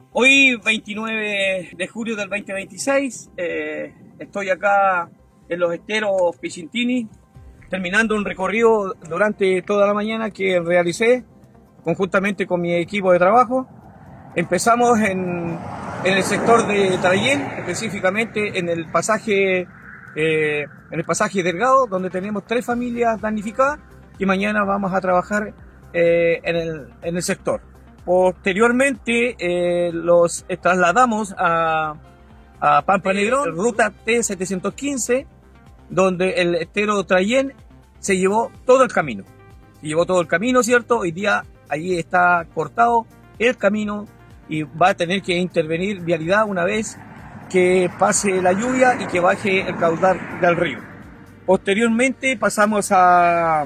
Hoy, 29 de julio del 2026, estoy acá en los esteros Picintini, terminando un recorrido durante toda la mañana que realicé conjuntamente con mi equipo de trabajo. Empezamos en el sector de Trayén, específicamente en el pasaje Delgado, donde tenemos 3 familias damnificadas, y mañana vamos a trabajar en el sector. Posteriormente los trasladamos a Pampa Negrón, ruta T715, donde el estero Trayén se llevó todo el camino. Se llevó todo el camino, ¿cierto? Hoy día allí está cortado el camino y va a tener que intervenir vialidad una vez que pase la lluvia y que baje el caudal del río. Posteriormente pasamos a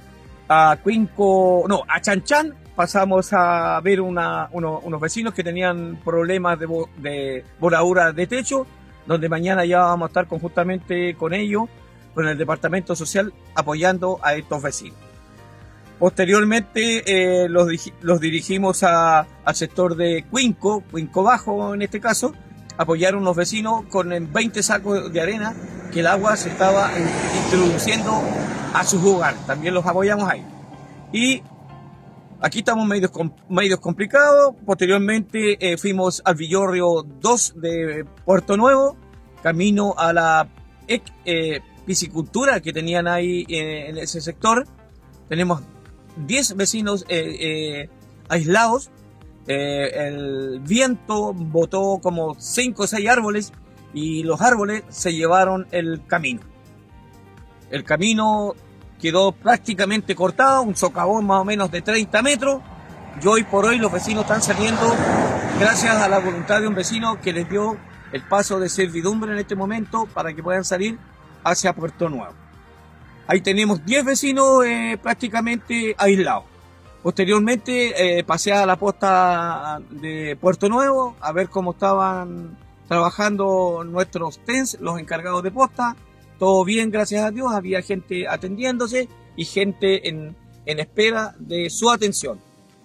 Chanchán. Pasamos a ver unos vecinos que tenían problemas de voladura de techo, donde mañana ya vamos a estar conjuntamente con ellos, con el Departamento Social, apoyando a estos vecinos. Posteriormente los dirigimos al sector de Cuinco Bajo en este caso, apoyar a unos vecinos con 20 sacos de arena que el agua se estaba introduciendo a sus hogares. También los apoyamos ahí. Y aquí estamos medios complicados. Posteriormente fuimos al Villorrio 2 de Puerto Nuevo, camino a la piscicultura que tenían ahí en ese sector. Tenemos 10 vecinos aislados. El viento botó como 5 o 6 árboles y los árboles se llevaron el camino. El camino quedó prácticamente cortado, un socavón más o menos de 30 metros. Y hoy por hoy los vecinos están saliendo gracias a la voluntad de un vecino que les dio el paso de servidumbre en este momento para que puedan salir hacia Puerto Nuevo. Ahí tenemos 10 vecinos prácticamente aislados. Posteriormente pasé a la posta de Puerto Nuevo a ver cómo estaban trabajando nuestros TENS, los encargados de posta. Todo bien, gracias a Dios, había gente atendiéndose y gente en espera de su atención.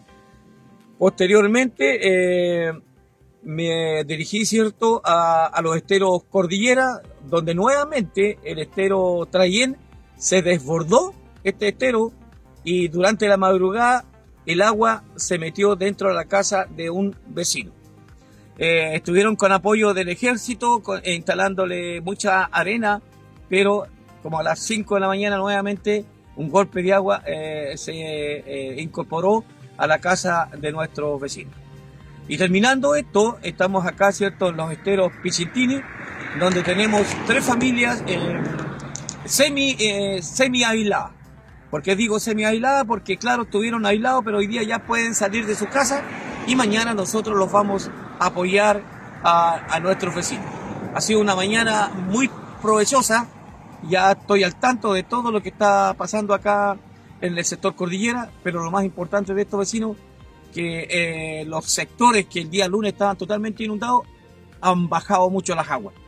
Posteriormente me dirigí, ¿cierto?, a los esteros Cordillera, donde nuevamente el estero Trayén se desbordó, este estero, y durante la madrugada el agua se metió dentro de la casa de un vecino. Estuvieron con apoyo del ejército, instalándole mucha arena, pero como a las 5 de la mañana nuevamente un golpe de agua se incorporó a la casa de nuestros vecinos. Y terminando esto, estamos acá, ¿cierto?, en los esteros Picintini, donde tenemos 3 familias semi aisladas. ¿Por qué digo semi aisladas? Porque claro, estuvieron aislados, pero hoy día ya pueden salir de sus casas y mañana nosotros los vamos a apoyar a nuestros vecinos. Ha sido una mañana muy provechosa. Ya estoy al tanto de todo lo que está pasando acá en el sector Cordillera, pero lo más importante de estos vecinos, que los sectores que el día lunes estaban totalmente inundados, han bajado mucho las aguas.